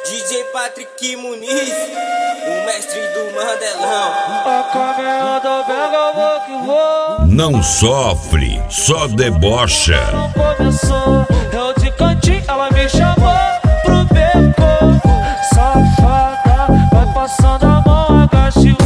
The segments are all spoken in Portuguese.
DJ Patrick Muniz, o mestre do Mandelão. A caminhada pega, vou que vou. Não sofre, só debocha. Não começou, eu de cantinho, ela me chamou pro beco. Safada, vai passando a mão, agache.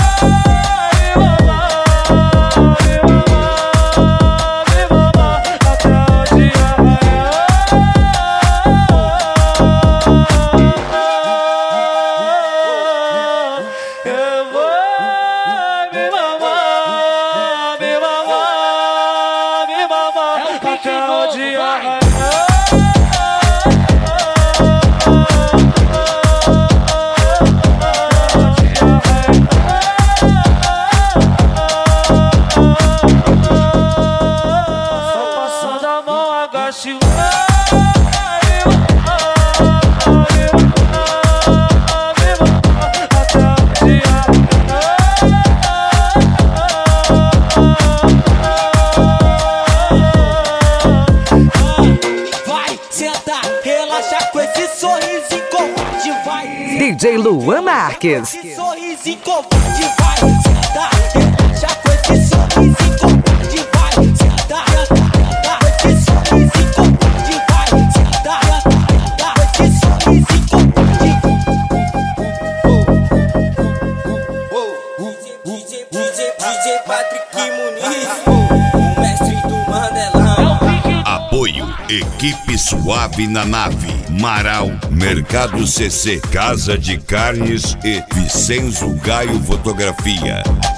DJ Luan Marques. Sorrisinho covarde, vai sentar. Relaxa com esse sorrisinho covarde, vai sentar. Com esse sorrisinho covarde, vai sentar. Com esse sorrisinho covarde. DJ Patrick Muniz, o mestre do Mandelão. Apoio Equipe Suave na Nave, Marau, Mercado CC, Casa de Carnes e Vicenzo Gaio Fotografia.